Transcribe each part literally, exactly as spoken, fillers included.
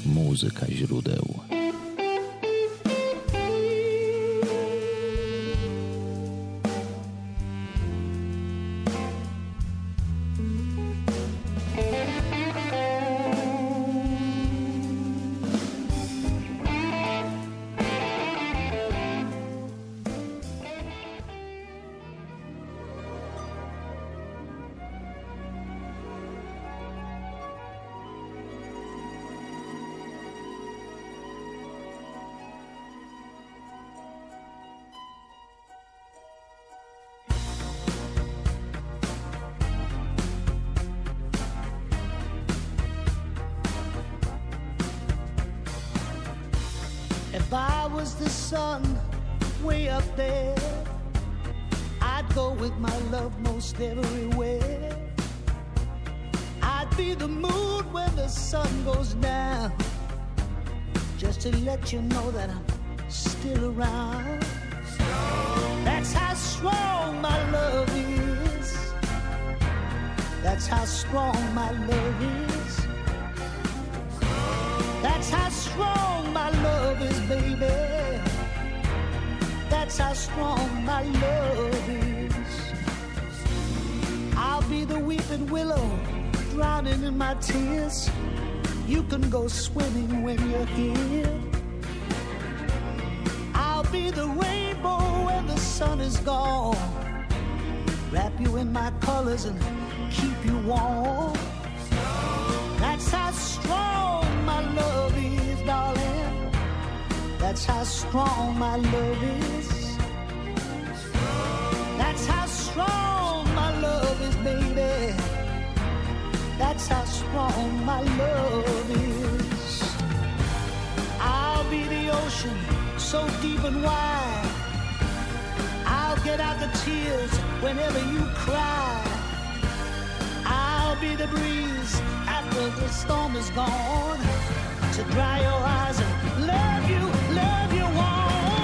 Muzyka źródeł. If I was the sun way up there, I'd go with my love most everywhere. I'd be the moon when the sun goes down, just to let you know that I'm still around. That's how strong my love is. That's how strong my love is. That's how strong my love is, baby. That's how strong my love is. I'll be the weeping willow, drowning in my tears. You can go swimming when you're here. I'll be the rainbow when the sun is gone. Wrap you in my colors and keep you warm. That's how strong my love is, darling. That's how strong my love is. That's how strong my love is, baby. That's how strong my love is. I'll be the ocean, so deep and wide. I'll get out the tears whenever you cry. I'll be the breeze after the storm is gone, to dry your eyes and love you, love you warm.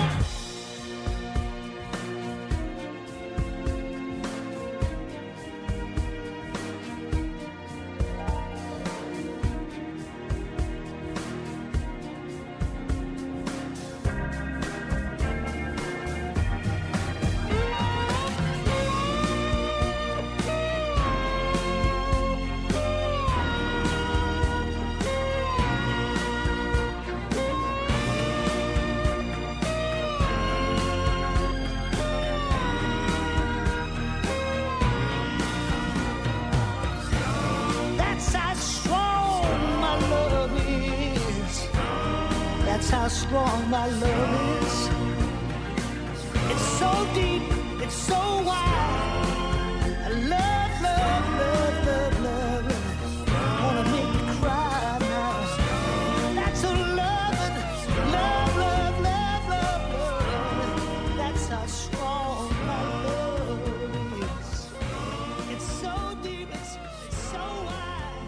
How strong my love is. It's so deep, it's so wide. I love, love, love, love, love, love. Wanna make me cry now. That's a loving, love, love, love, love, love. That's how strong my love is. It's so deep, it's, it's so wide.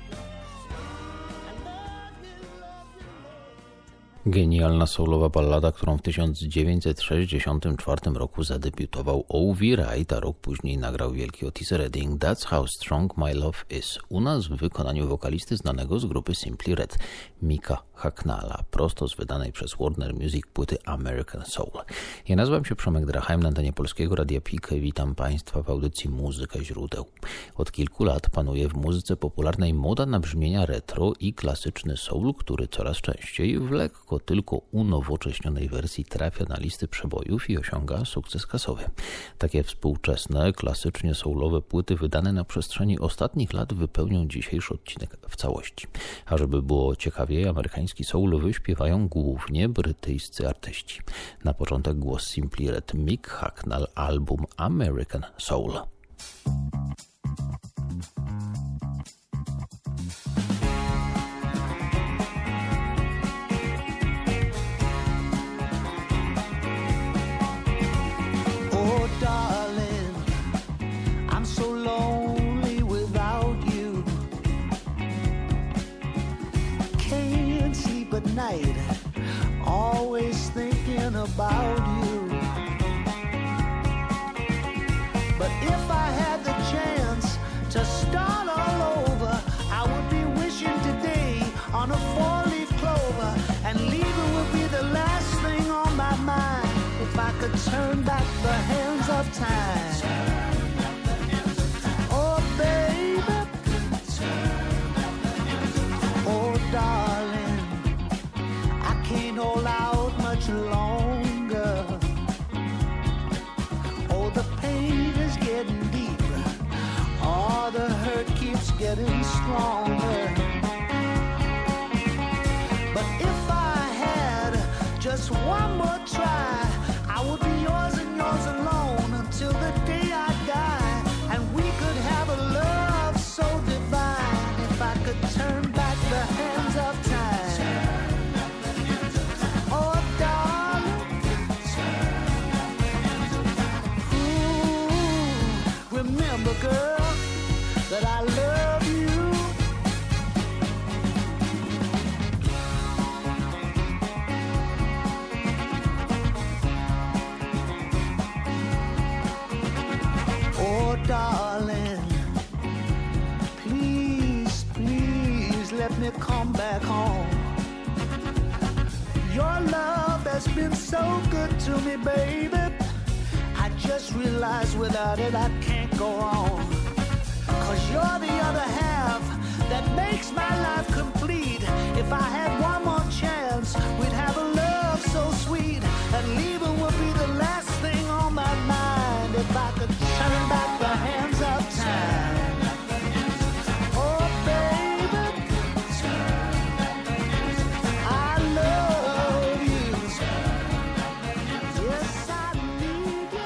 I love you, love you, love. Genialna soulowa ballada, którą w tysiąc dziewięćset sześćdziesiątym czwartym roku zadebiutował Ovi Wright, a rok później nagrał wielki Otis Redding. That's How Strong My Love Is. U nas w wykonaniu wokalisty znanego z grupy Simply Red, Micka Hucknalla, prosto z wydanej przez Warner Music płyty American Soul. Ja nazywam się Przemek Drachheim, na antenie Polskiego Radia P I K. Witam Państwa w audycji Muzyka źródeł. Od kilku lat panuje w muzyce popularnej moda na brzmienia retro i klasyczny soul, który coraz częściej w lekko tylko unowocześnionej wersji trafia na listy przebojów i osiąga sukces kasowy. Takie współczesne, klasycznie soulowe płyty wydane na przestrzeni ostatnich lat wypełnią dzisiejszy odcinek w całości. A żeby było ciekawiej, amerykański soul wyśpiewają głównie brytyjscy artyści. Na początek głos Simply Red, Mick Hucknall, album American Soul. Night, always thinking about you. But if I could turn back the hands of time. Oh, baby. Oh, darling. I can't hold out much longer. Oh, the pain is getting deeper. Oh, the hurt keeps getting stronger. But if I had just one more try, I would be yours and yours alone until the day I die. And we could have a love so divine if I could turn back the hands of time. Oh, darling. Ooh, remember, girl, that I love you. Oh, darling, please, please let me come back home. Your love has been so good to me, baby. I just realized without it I can't go on. 'Cause you're the other half that makes my life complete. If I had one more chance, we'd have a love so sweet, and leaving would be the last thing on my mind. If I could turn back the hands of time. Oh, baby, I love you. Yes, I need you.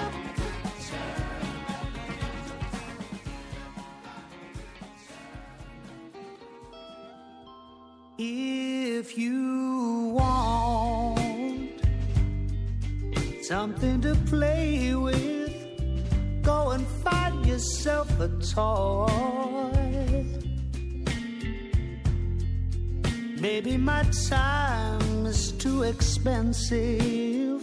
If you want something to play with, go and find yourself a toy. Maybe my time is too expensive,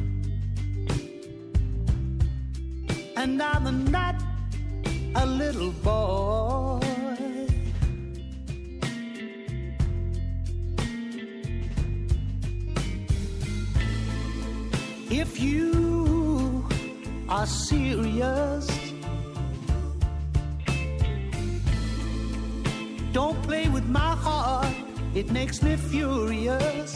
and I'm not a little boy. If you are serious, don't play with my heart, it makes me furious.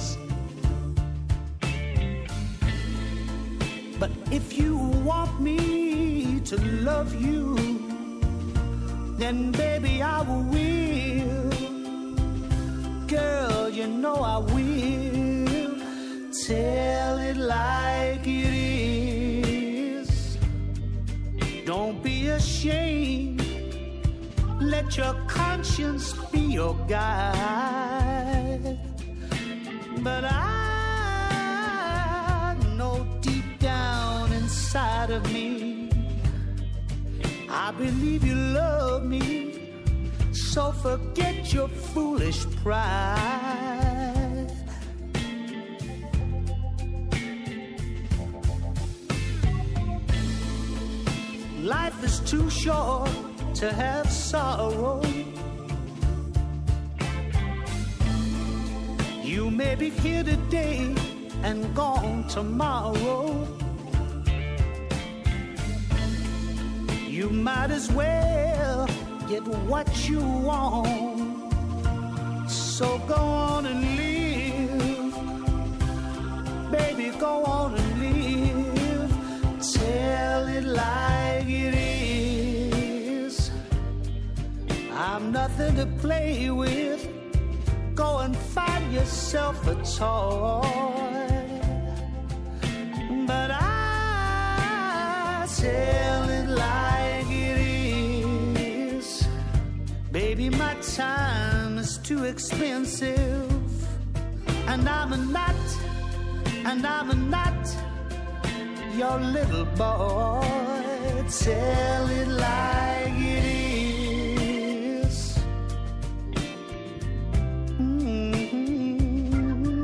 But if you want me to love you, then baby I will. Girl, you know I will. Tell it like it is. Don't be ashamed. Let your conscience be your guide. But I know deep down inside of me, I believe you love me. So forget your foolish pride. Life is too short to have sorrow. You may be here today and gone tomorrow. You might as well get what you want. So go on and live. Baby, go on and live. Tell it like it is. I'm nothing to play with. Go and find yourself a toy. But I tell it like it is. Baby, my time is too expensive. And I'm not, and I'm not your little boy. Tell it like it is. Mm-hmm.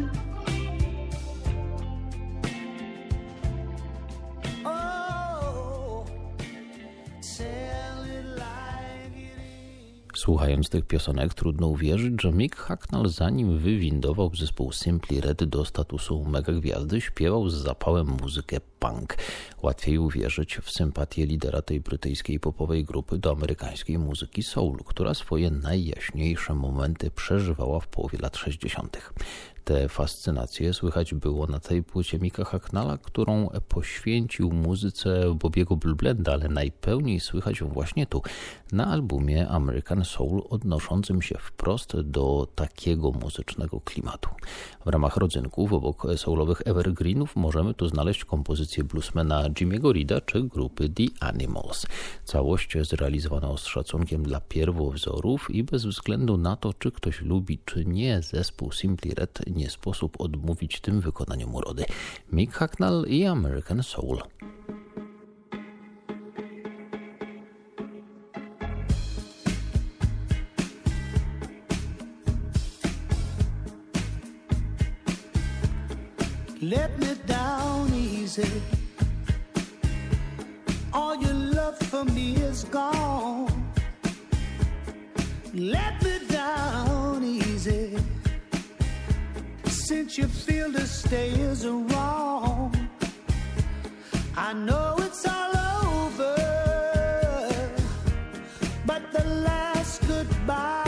Oh, tell it like it is. Słuchając tych piosenek trudno uwierzyć, że Mick Hucknall, zanim wywindował zespół Simply Red do statusu megagwiazdy, śpiewał z zapałem muzykę punk. Łatwiej uwierzyć w sympatię lidera tej brytyjskiej popowej grupy do amerykańskiej muzyki soul, która swoje najjaśniejsze momenty przeżywała w połowie lat sześćdziesiątych. Te fascynacje słychać było na tej płycie Micka Hucknalla, którą poświęcił muzyce Bobiego Blue Blenda, ale najpełniej słychać ją właśnie tu, na albumie American Soul, odnoszącym się wprost do takiego muzycznego klimatu. W ramach rodzynków obok soulowych evergreenów możemy tu znaleźć kompozycje bluesmana Jimmy'ego Reeda czy grupy The Animals. Całość zrealizowana z szacunkiem dla pierwowzorów i bez względu na to, czy ktoś lubi, czy nie, zespół Simply Red nie sposób odmówić tym wykonaniom urody. Mick Hucknall i American Soul. Let me down easy. All your love for me is gone. Let me down easy. Since you feel to stay is wrong, I know it's all over, but the last goodbye.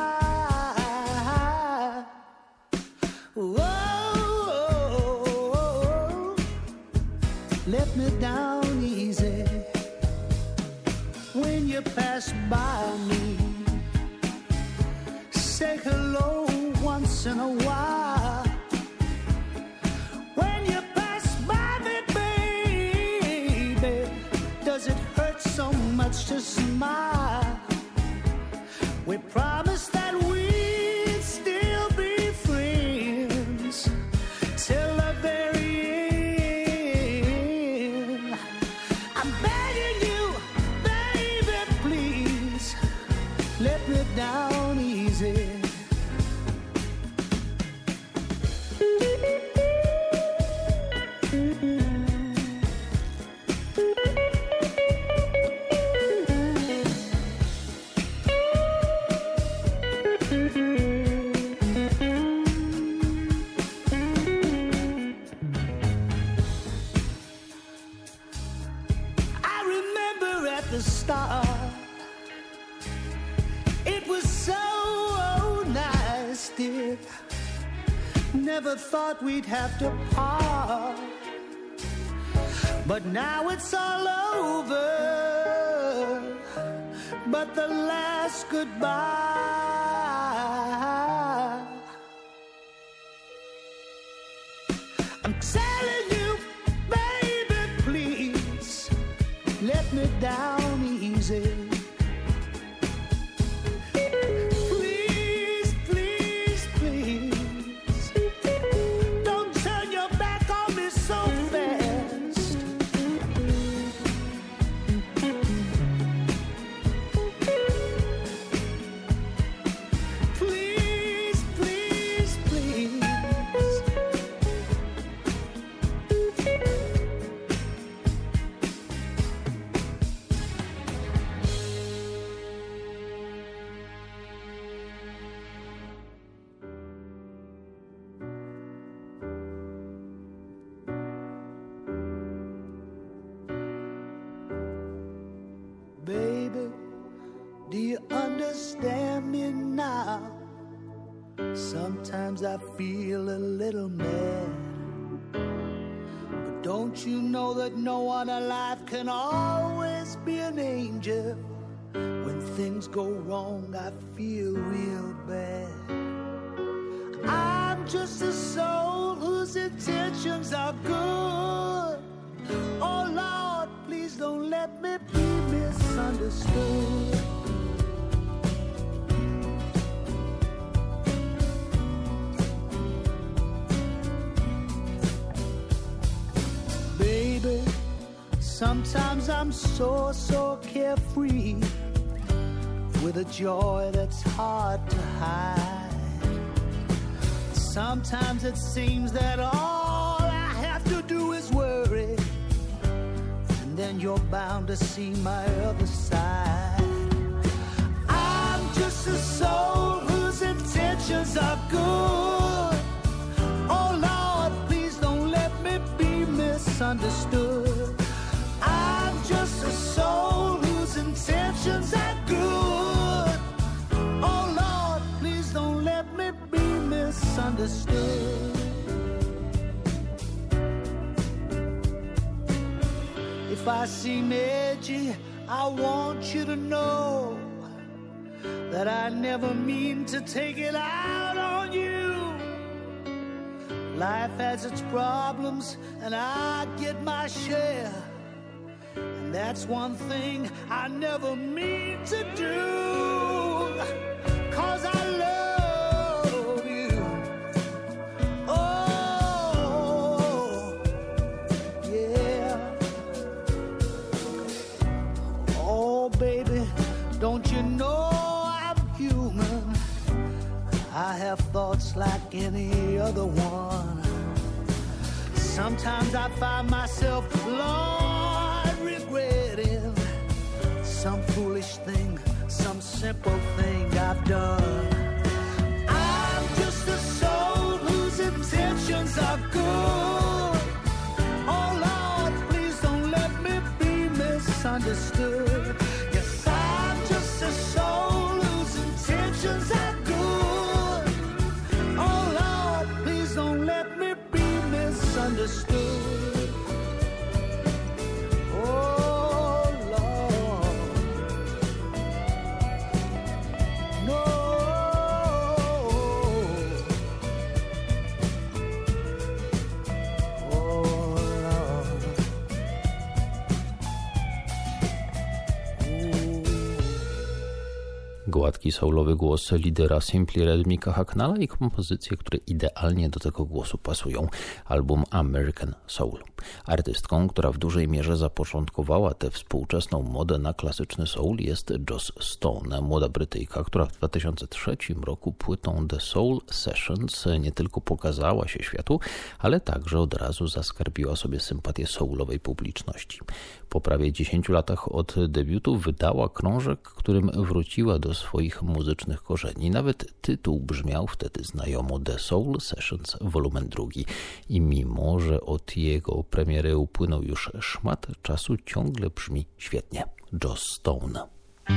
Whoa, let me down easy. When you pass by me, say hello once in a while. When you pass by me, baby, does it hurt so much to smile? We promised that we'd still be friends till the very end. I'm begging you, baby, please let me down easy. Never thought we'd have to part, but now it's all over, but the last goodbye. I'm telling you, baby, please let me down easy. Baby, do you understand me now? Sometimes I feel a little mad, but don't you know that no one alive can always be an angel? When things go wrong, I feel real bad. I'm just a soul whose intentions are good. Oh Lord, please don't let me be misunderstood. Baby, sometimes I'm so, so carefree, with a joy that's hard to hide. Sometimes it seems that all I have to do is worry, and then you're bound to see my other side. I'm just a soul whose intentions are good. Oh Lord, please don't let me be misunderstood. misunderstood. If I seem edgy, I want you to know that I never mean to take it out on you. Life has its problems and I get my share, and that's one thing I never mean to do, 'cause I love you. Oh, yeah. Oh, baby, don't you know I'm human? I have thoughts like any other one. Sometimes I find myself, Lord, regretting some foolish thing, some simple thing I've done. I'm just a soul whose intentions are good. Oh, Lord, please don't let me be misunderstood. Yes, I'm just a soul whose intentions are good. Oh, Lord, please don't let me be misunderstood. Oh, Lord. No. Oh, Lord. Gładki soulowy głos lidera Simply Red Micka Hucknalla i kompozycje, które idealnie do tego głosu pasują. Album American Soul. Artystką, która w dużej mierze zapoczątkowała tę współczesną modę na klasyczny soul, jest Joss Stone, młoda Brytyjka, która w dwa tysiące trzecim roku płytą The Soul Sessions nie tylko pokazała się światu, ale także od razu zaskarbiła sobie sympatię soulowej publiczności. Po prawie dziesięciu latach od debiutu wydała krążek, którym wróciła do swoich muzycznych korzeni. Nawet tytuł brzmiał wtedy znajomo: The Soul Sessions Volumen drugi. I mimo, że od jego premiery upłynął już szmat czasu, ciągle brzmi świetnie. Joss Stone.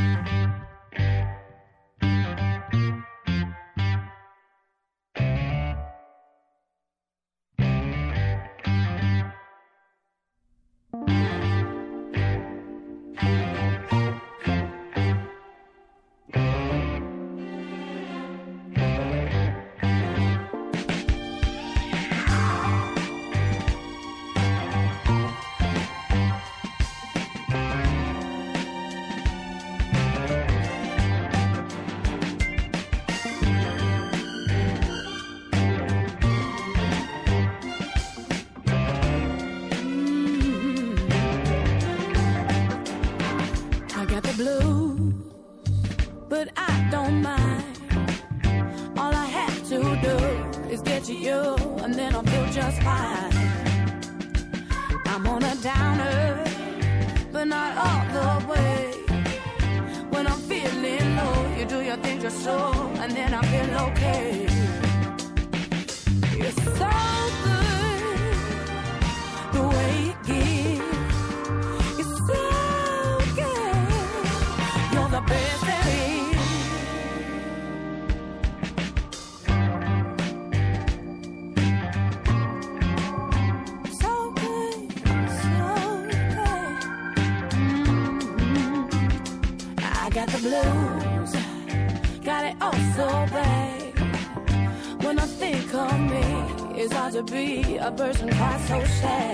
To be a person quite so sad.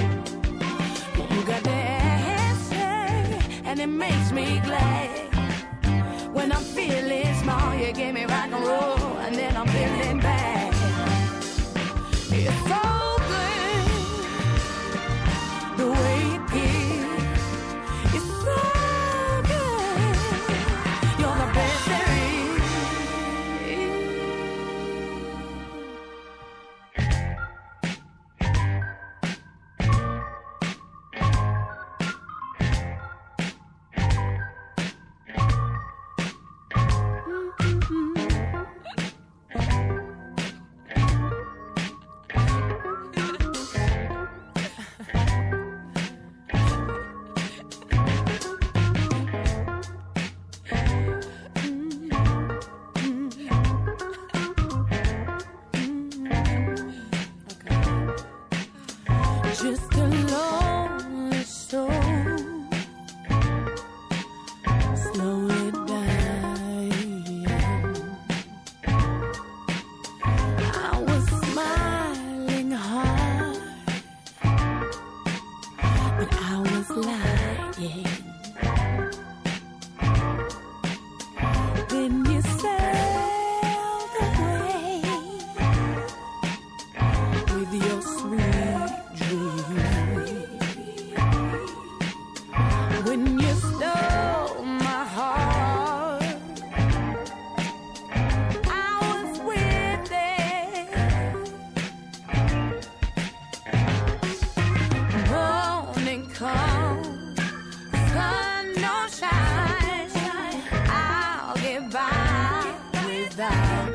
You got the answer, and it makes me glad. When I'm feeling small, you give me rock and roll, and then I'm feeling bad. It's so good the way you give. It's so good. You're the best there is.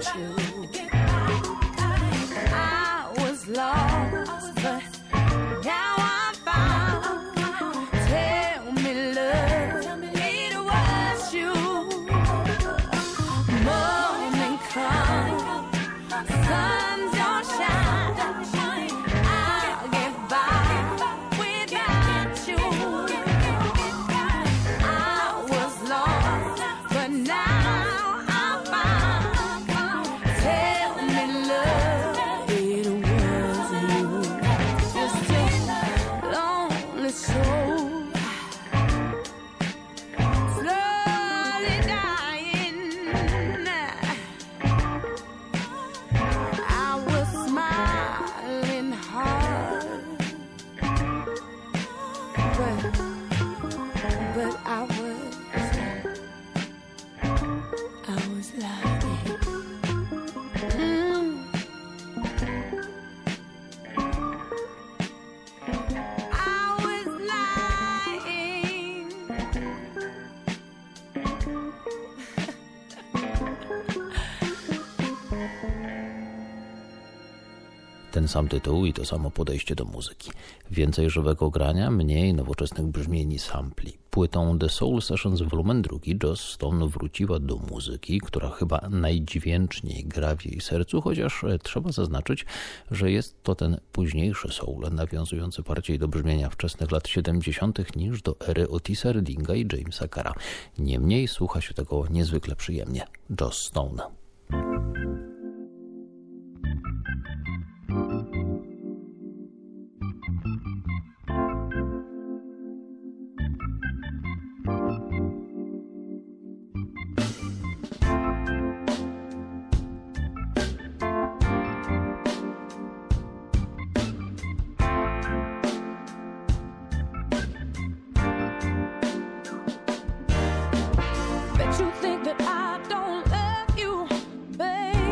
without you. I was lost, but now I'm found. Tell me, love, it was you. Morning come, sun don't shine. I'll get by without you. I was lost, but now I'm found. Tell me, love, it was you. Just a lonely soul, slowly dying. I was smiling hard, but but I was I was lying. Mm. I was lying. Ten sam tytuł i to samo podejście do muzyki. Więcej żywego grania, mniej nowoczesnych brzmień i sampli. Płytą The Soul Sessions Volume two Joss Stone wróciła do muzyki, która chyba najdźwięczniej gra w jej sercu, chociaż trzeba zaznaczyć, że jest to ten późniejszy soul, nawiązujący bardziej do brzmienia wczesnych lat siedemdziesiątych niż do ery Otisa Reddinga i Jamesa Carra. Niemniej słucha się tego niezwykle przyjemnie. Joss Stone. Bet you think that I don't love you, babe.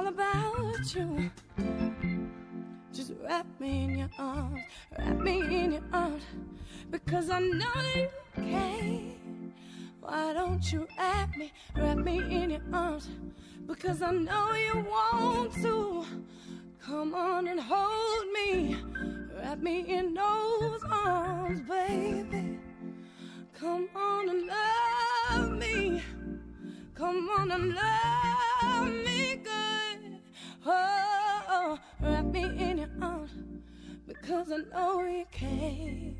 about you. Just wrap me in your arms, wrap me in your arms, because I know that you can. Why don't you wrap me, wrap me in your arms, because I know you want to. Come on and hold me, wrap me in those arms, baby. Come on and love me, come on and love me good. Oh, wrap me in your arms, because I know you can.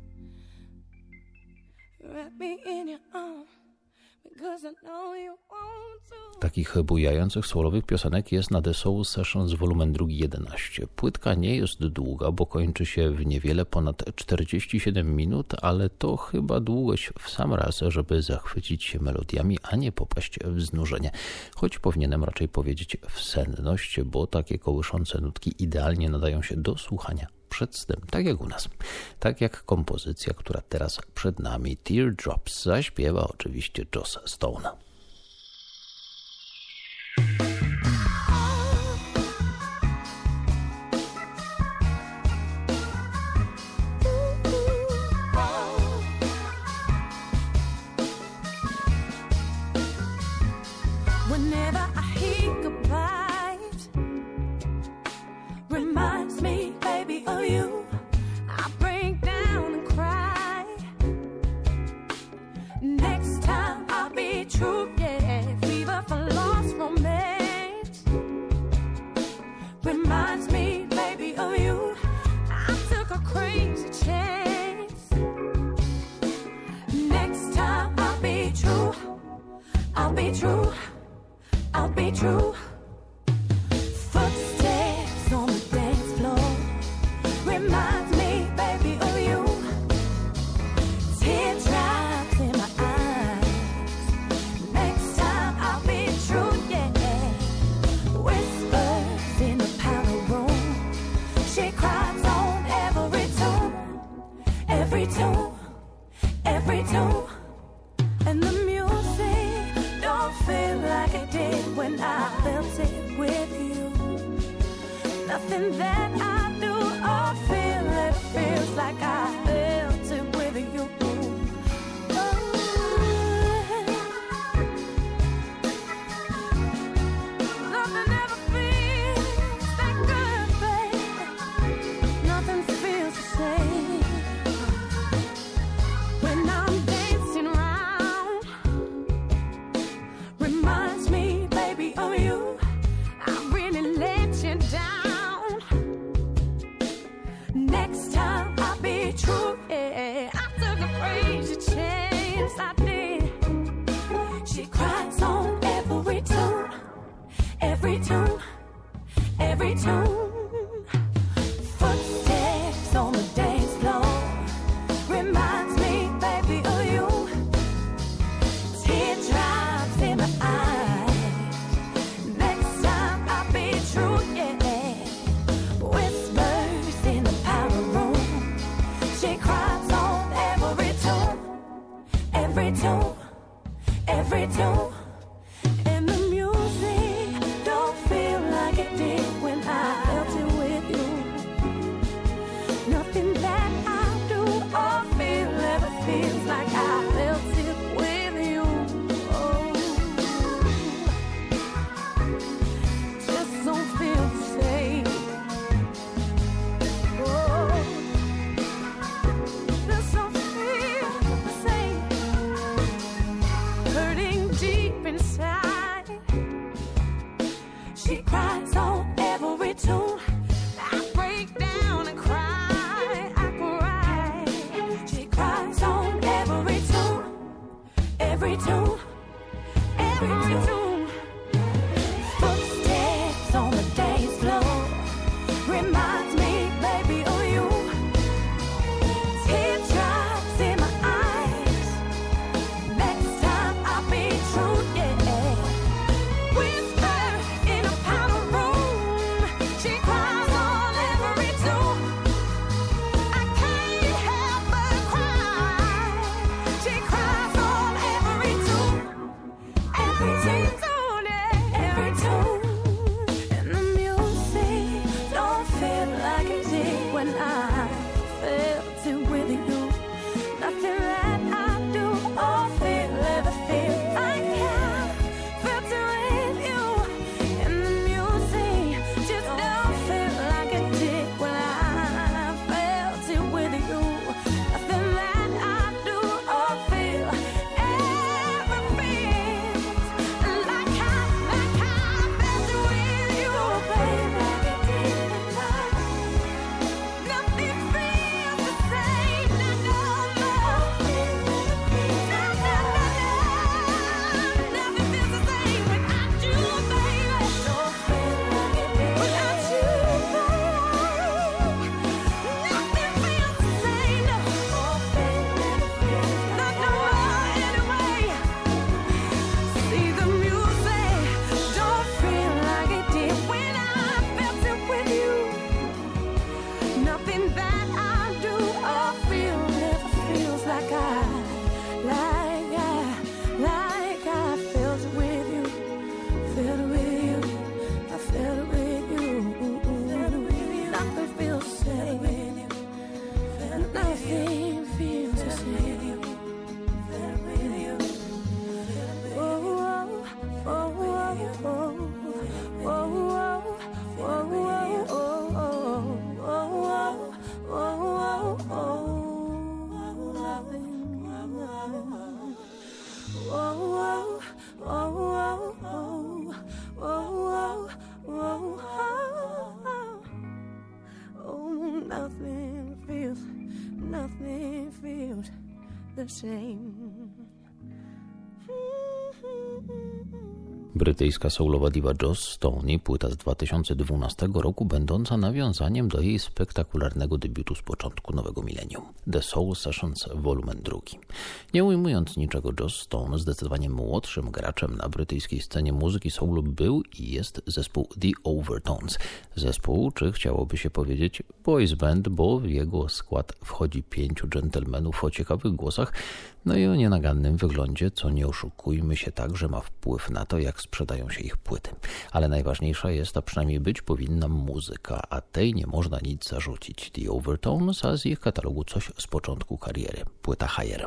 Wrap me in your arms, because I know you want to. Takich bujających soulowych piosenek jest na The Soul Sessions Volumen drugi jedenaście. Płytka nie jest długa, bo kończy się w niewiele ponad czterdzieści siedem minut, ale to chyba długość w sam raz, żeby zachwycić się melodiami, a nie popaść w znużenie. Choć powinienem raczej powiedzieć w senność, bo takie kołyszące nutki idealnie nadają się do słuchania przed snem, tak jak u nas. Tak jak kompozycja, która teraz przed nami, Teardrops, zaśpiewa oczywiście Joss Stone. Whenever I hear goodbye, reminds me, baby, of you. I break down and cry. Next time I'll be true, yeah. Fever for lost romance. Reminds me, baby, of you. I took a crazy chance. Next time I'll be true. I'll be true. I'll be true. Footsteps on the dance floor reminds me, baby, of you. Teardrops in my eyes. Next time I'll be true, yeah. Whispers in the powder room. She cries on every tune, every tune, every tune. And the music don't feel like it did when I felt it with you. Nothing that I do or feel ever feels like I felt it with you. Oh. Nothing ever feels that good, baby. Nothing feels the same when I'm dancing around. Reminds me, baby, of you. I really let you down. Next time I'll be true, yeah. I took a crazy chance, I did. She cries on every tune, every tune, every tune. Footsteps on the dance floor reminds me, baby, of you. Teardrops in my eyes. Next time I'll be true, yeah. Whispers in the powder room. She cries on every tune, every tune, every tune. And the music don't feel like it did when I felt it with you. Nothing that I do or feel ever feels like I felt it with you. Oh, just don't feel the same. Oh, just don't feel the same. Hurting deep inside. She cries on every tune. I break down and cry. I cry. She cries on every tune, every tune, every tune. Footsteps on the dance floor reminds me, baby, of you. Teardrops in my eyes. Next time I'll be true, yeah. Whisper in a powder room. the same. Brytyjska soulowa diva Joss Stone, płyta z dwa tysiące dwunastego roku, będąca nawiązaniem do jej spektakularnego debiutu z początku nowego milenium, The Soul Sessions Volumen drugi. Nie ujmując niczego, Joss Stone zdecydowanie młodszym graczem na brytyjskiej scenie muzyki soulu był i jest zespół The Overtones. Zespół, czy chciałoby się powiedzieć boys band, bo w jego skład wchodzi pięciu dżentelmenów o ciekawych głosach, no i o nienagannym wyglądzie, co nie oszukujmy się także ma wpływ na to, jak sprzedają się ich płyty. Ale najważniejsza jest, a przynajmniej być powinna, muzyka, a tej nie można nic zarzucić. The Overtones, a z ich katalogu coś z początku kariery. Płyta Higher.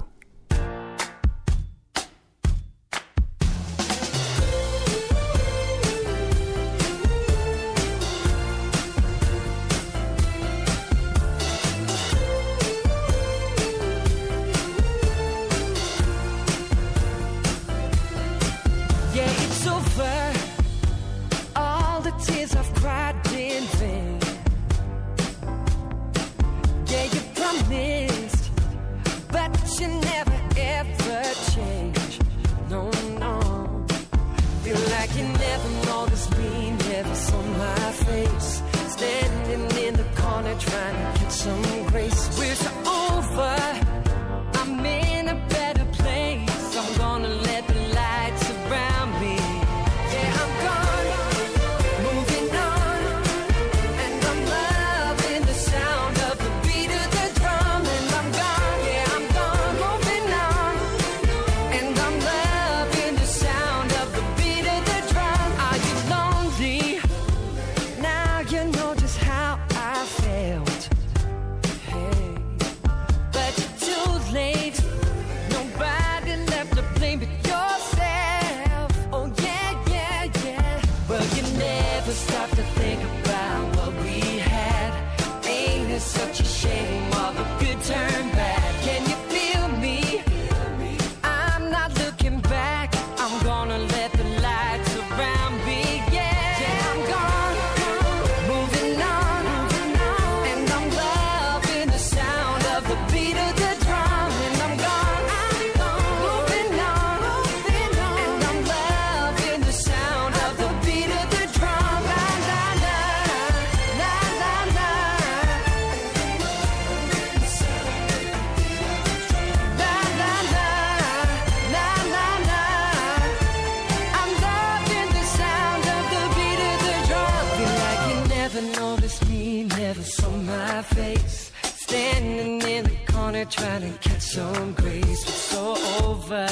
Trying to catch some grace, but so over.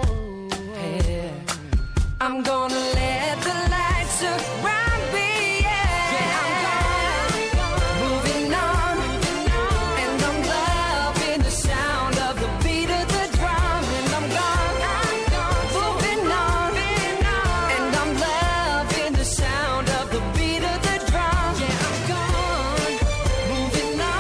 Yeah. I'm gonna let the light surround me. Yeah, yeah, I'm gone, moving on, and I'm loving the sound of the beat of the drum. And I'm gone, moving on, and I'm loving the sound of the beat of the drum. Yeah, I'm gone, moving on.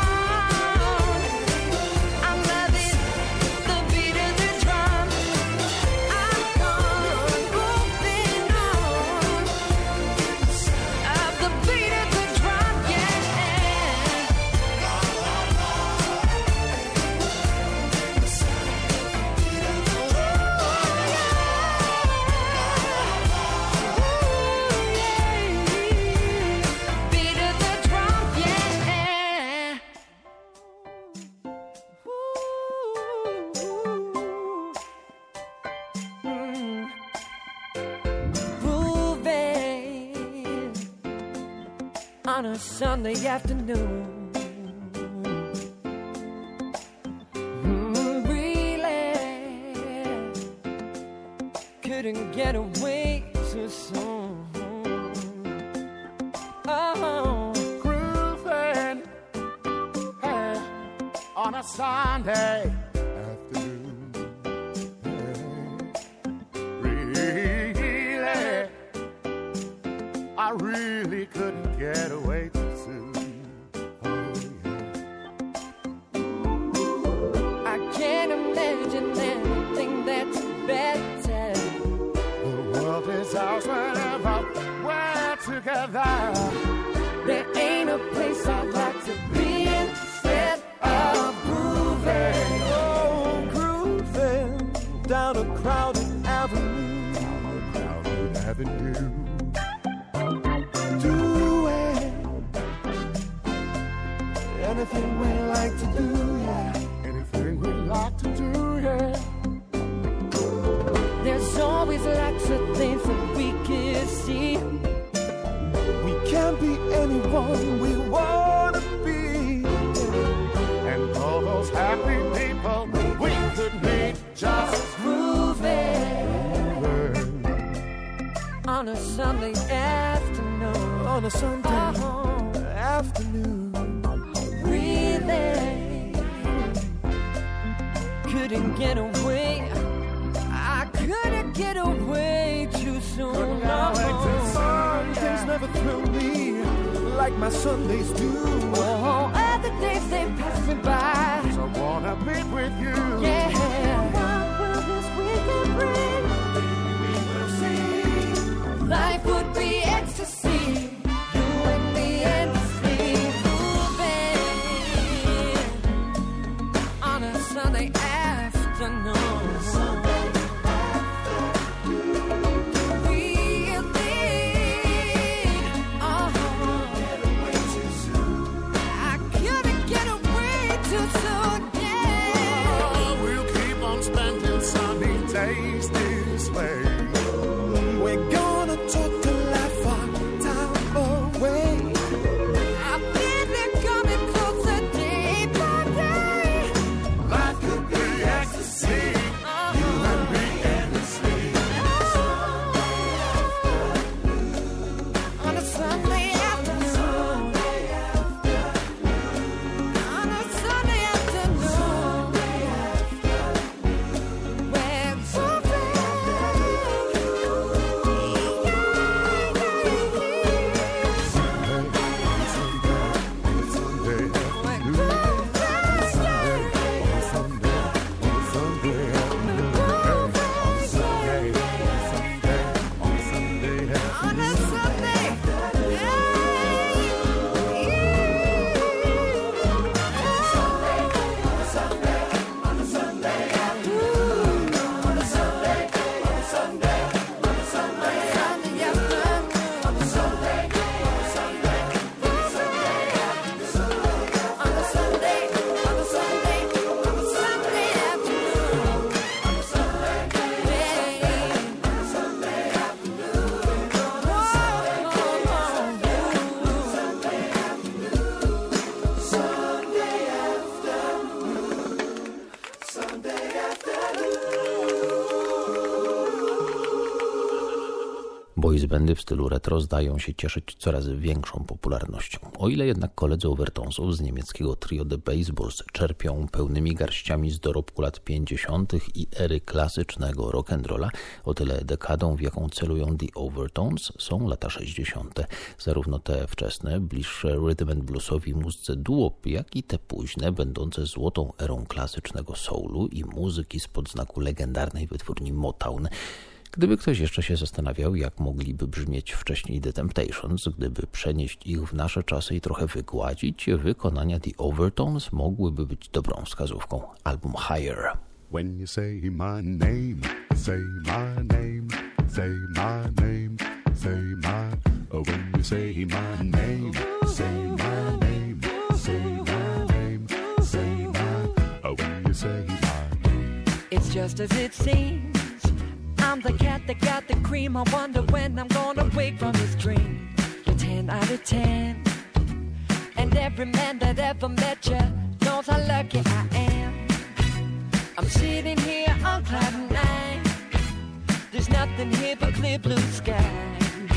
On a Sunday afternoon, mm, really couldn't get away too soon. Oh, grooving, hey, on a Sunday afternoon, hey, really, I really couldn't get away too soon. Oh, yeah. I can't imagine anything that's better. The world is ours whenever we're together. There ain't a place I'd like to be instead of grooving. Oh, grooving. anything we like to do, yeah. Anything we like to do, yeah. There's always lots of things that we can see. We can't be anyone we wanna be, and all those happy people we could meet just Moving on a Sunday afternoon. on a Sunday Oh, afternoon. really couldn't get away. I couldn't get away too soon. No. Sundays never thrill me like my Sundays do. Oh, other days they pass me by. So I wanna be with you. Yeah. What will this weekend bring? We will see. Life would be ecstasy. You and me endlessly moving on a Sunday afternoon. Days this way. We're gonna talk to laugh our time away. I feel it coming closer day by day. Life could be ecstasy. You and me endlessly. On a Sunday afternoon. On a Sunday afternoon. Where Boys bandy w stylu retro zdają się cieszyć coraz większą popularnością. O ile jednak koledzy Overtonesów z niemieckiego trio The Baseballs czerpią pełnymi garściami z dorobku lat pięćdziesiątych i ery klasycznego rock'n'rolla, o tyle dekadą, w jaką celują The Overtones, są lata sześćdziesiąte. Zarówno te wczesne, bliższe rhythm and bluesowi muzyce doo-wop, jak i te późne, będące złotą erą klasycznego soulu i muzyki spod znaku legendarnej wytwórni Motown. Gdyby ktoś jeszcze się zastanawiał, jak mogliby brzmieć wcześniej The Temptations, gdyby przenieść ich w nasze czasy i trochę wygładzić, wykonania The Overtones mogłyby być dobrą wskazówką. Album Higher. When you say my name, say my name, say my name, say my. Oh, when you say my name, say my name, say my name, say my. Oh, when you say my. it's just as it seems. I'm the cat that got the cream. I wonder when I'm gonna wake from this dream. You're ten out of ten, and every man that ever met you knows how lucky I am. I'm sitting here on cloud nine. There's nothing here but clear blue sky.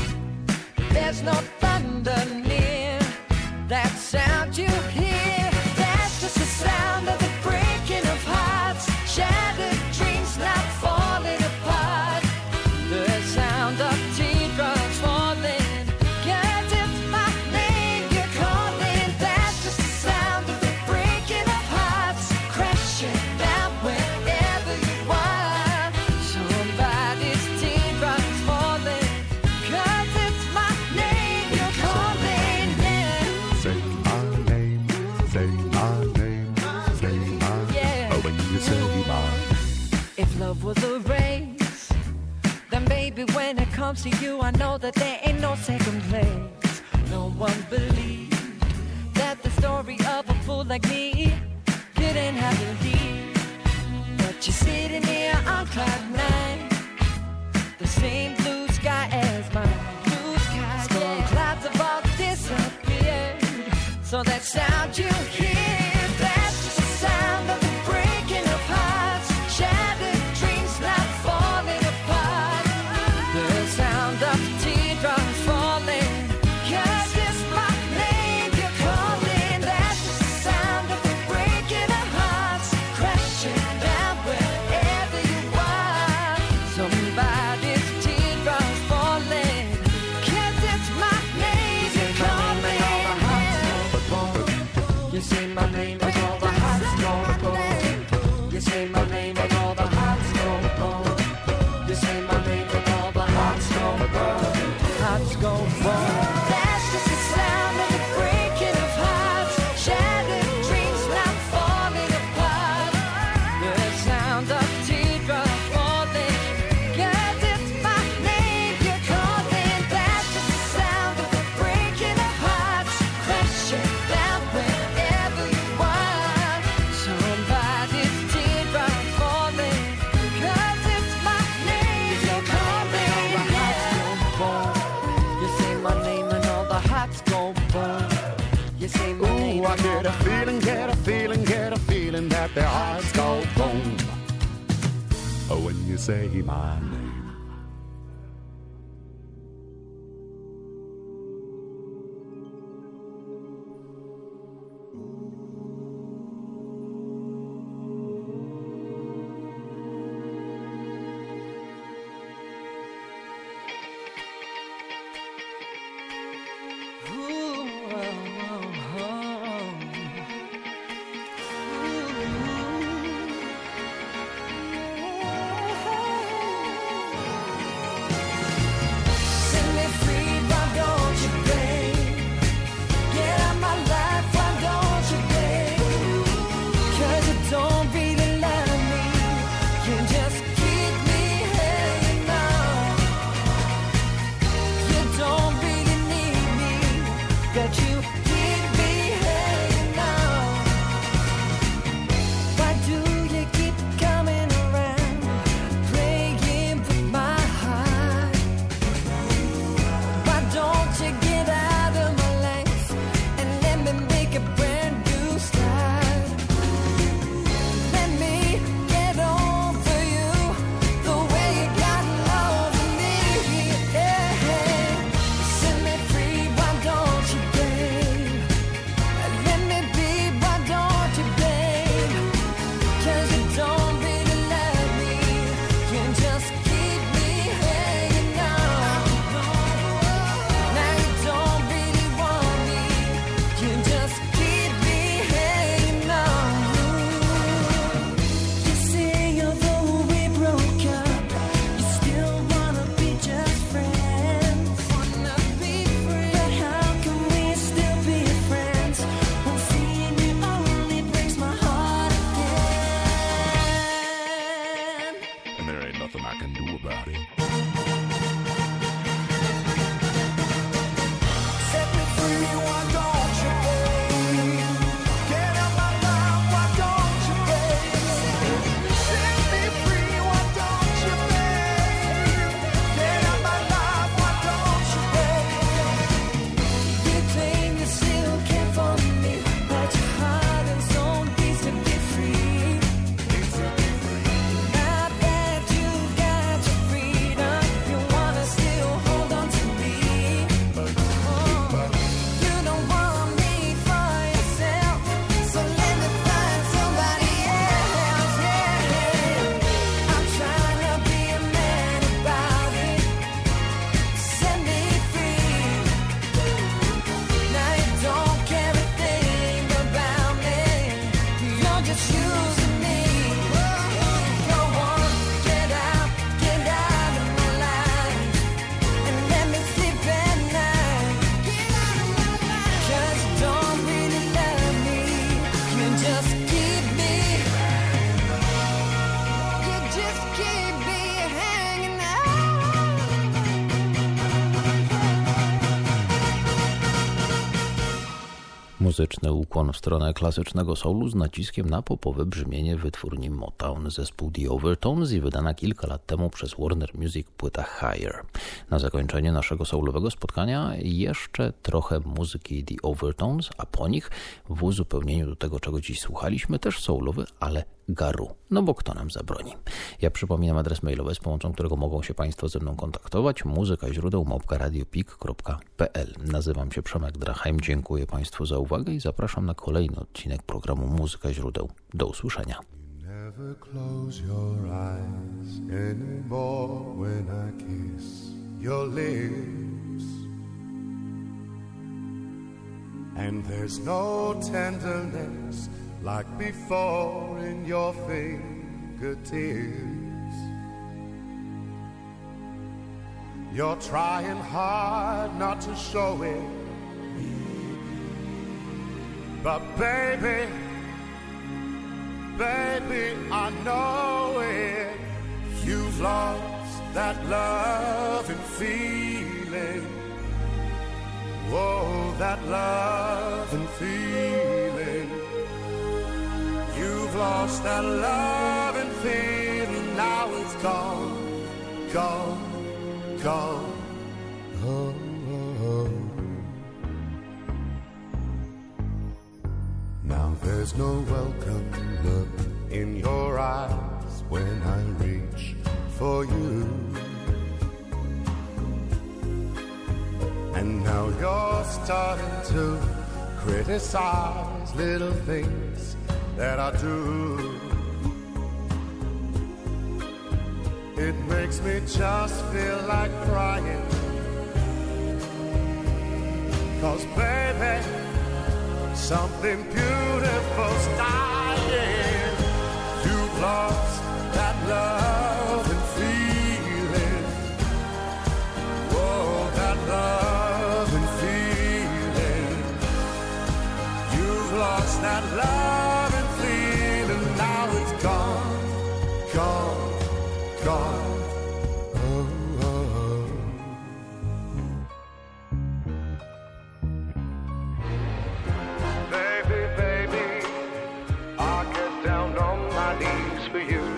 There's no thunder near. That sound you hear, that's just the sound of the breaking of hearts. Shattered dreams not falling apart. The sound of teardrops falling. Girl, it's my name you're calling. That's just the sound of the breaking of hearts. Crashing down wherever you are. Somebody's teardrops falling. 'Cause it's my name you're calling. Yeah. Say my name, say my name, say my. Yeah. Oh, when you say my. If love was a race, then baby, when it comes to you, I know that there ain't no second place. No one believed that the story of a fool like me didn't have to leave, but you're sitting here on cloud nine, the same blue sky as mine. Blue sky, storm yeah. Clouds have all disappeared, so that sound you hear, that's just the sound of the breaking of hearts, shattered dreams not falling apart, the sound of teardrops falling. Cause it's my name you're calling. That's just the sound of the breaking of hearts, crashing down wherever you are. Somebody's teardrops falling. Cause it's my name you're calling. You say my name and all the hearts go boom. You say my name and all the hearts go boom. You say my name and all the hearts go boom. Hearts go boom. That's just the sound of the breaking of hearts, shattered dreams not falling apart, the sound of teardrops falling. Cause it's my name you're calling. That's just the sound of the breaking of hearts, crashing down wherever you are. Somebody's teardrops falling. Cause it's my name you're calling. You say my name and all the hearts go boom. You say my name. Ooh, I get a feeling, get a feeling, get a feeling that their hearts go boom. Oh, when you say my name. muzyczny ukłon w stronę klasycznego soulu z naciskiem na popowe brzmienie wytwórni Motown, zespół The Overtones i wydana kilka lat temu przez Warner Music płyta Higher. Na zakończenie naszego soulowego spotkania jeszcze trochę muzyki The Overtones, a po nich w uzupełnieniu do tego, czego dziś słuchaliśmy, też soulowy, ale garu. No bo kto nam zabroni? Ja przypominam adres mailowy, z pomocą którego mogą się Państwo ze mną kontaktować. Muzyka źródeł małpka radiopik kropka p l. Nazywam się Przemek Drachheim. Dziękuję Państwu za uwagę i zapraszam na kolejny odcinek programu Muzyka źródeł. Do usłyszenia. Never close your eyes anymore when I kiss your lips. And there's no tenderness like before in your fingertips. You're trying hard not to show it, but baby, baby, I know it. You've lost that love and feeling. Whoa, that love and feeling. You've lost that love and feeling. Now it's gone, gone, gone. Oh, oh, oh. Now there's no welcome look in your eyes when I reach for you. And now you're starting to criticize little things that I do. It makes me just feel like crying, 'cause baby, something beautiful's dying. You've lost that love and feeling. Whoa, that love and feeling. You've lost that love and feeling. Now it's gone, gone, gone. Oh, oh, oh. Baby, baby, I'll get down on my knees for you.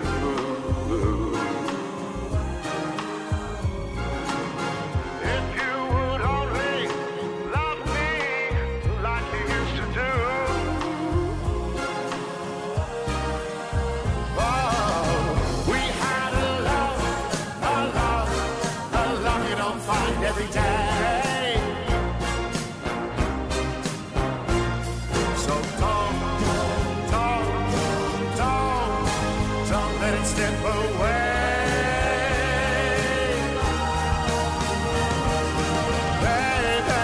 If you would only love me like you used to do. Oh, we had a love, a love, a love you don't find every day. So don't, don't, don't, don't let it slip away. Baby,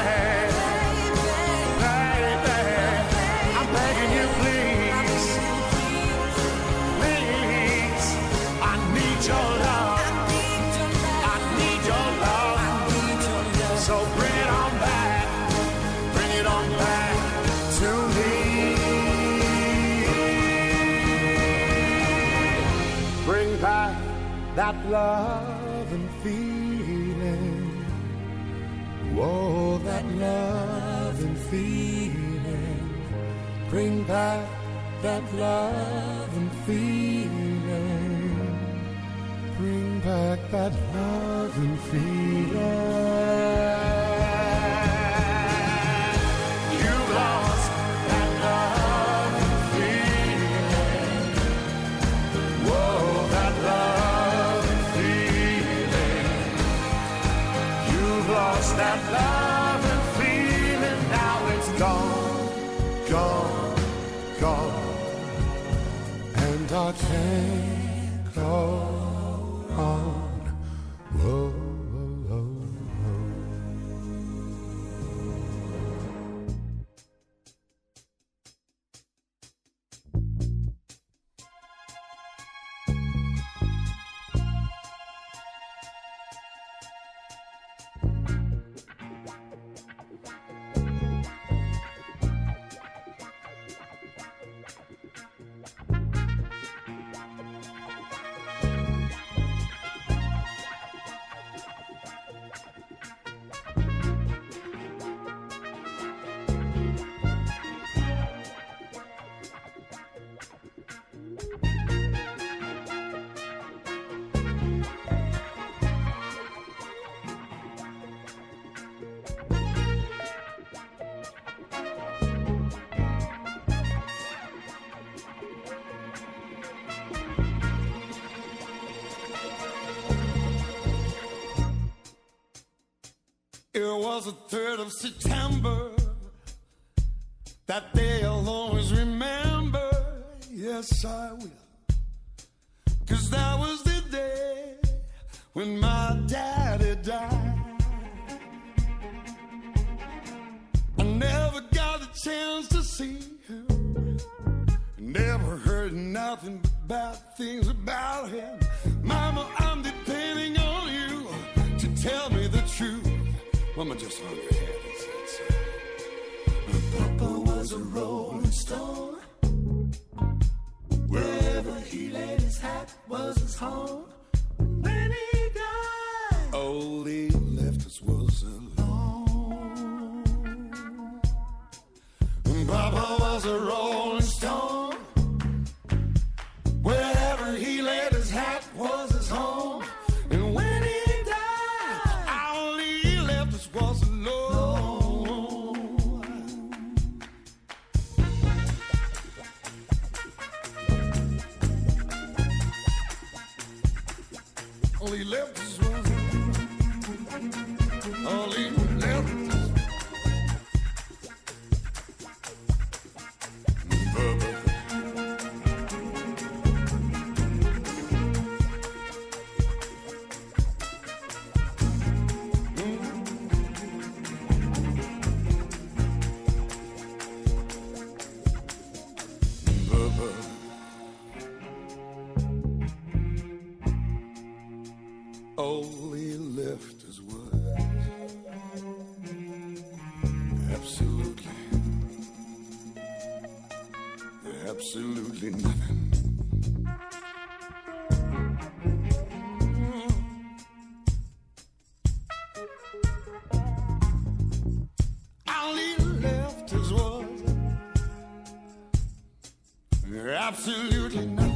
baby, I'm begging you, please, please, I need your love, I need your love, so bring it on back, bring it on back to me. Bring back that love and feeling. Whoa, that love and feeling. Bring back that love and feeling. Bring back that love and feeling. You've lost that love and feeling. Whoa, that love and feeling. You've lost that love and feeling. Now it's gone, gone, gone. And I can't go on. Whoa, whoa, whoa, whoa. It was the third of September. That day I'll always remember. Yes, I will. 'Cause that was the day when my daddy died. I never got a chance to see him. Never heard nothing but bad things about him. Mama, I'm depending on you to tell me the truth. Mama, just hung her head and said so. Papa was a rolling stone. Wherever he laid his hat was his home. When he died, all he left us was alone. Papa was a rolling stone. Wherever he laid his hat was his home. And when he died, all he left us was alone. All he left us was all he left us. All he left us was absolutely, absolutely nothing. All he left us was absolutely nothing.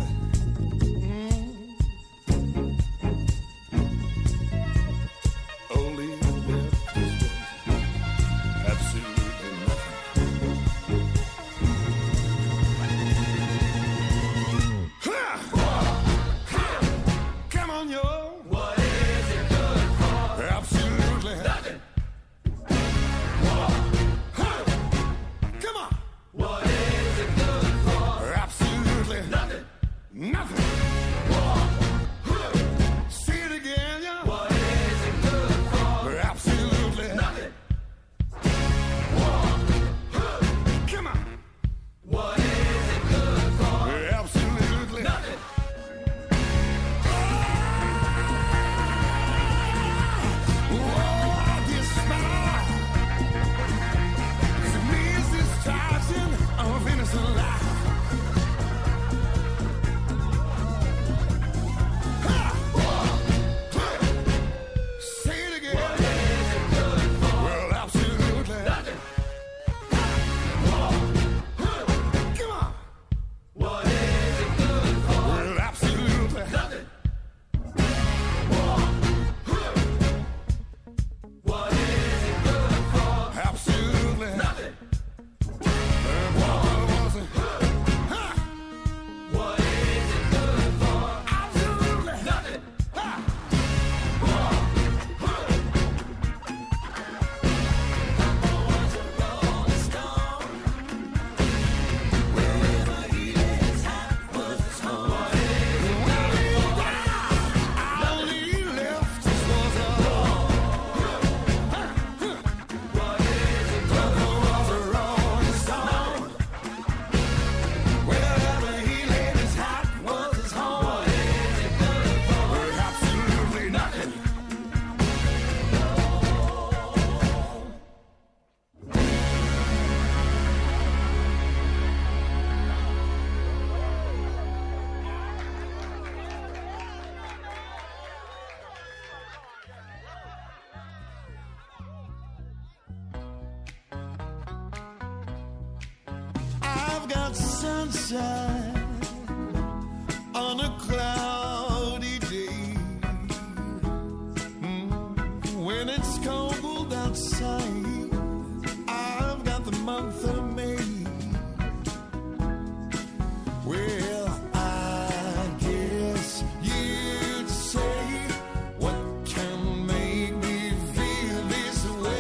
Sunshine on a cloudy day. Mm, when it's cold outside, I've got the month of May. Well, I guess you'd say, what can make me feel this way?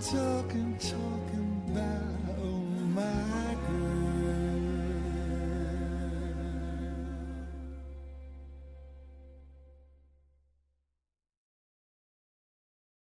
talking, talking.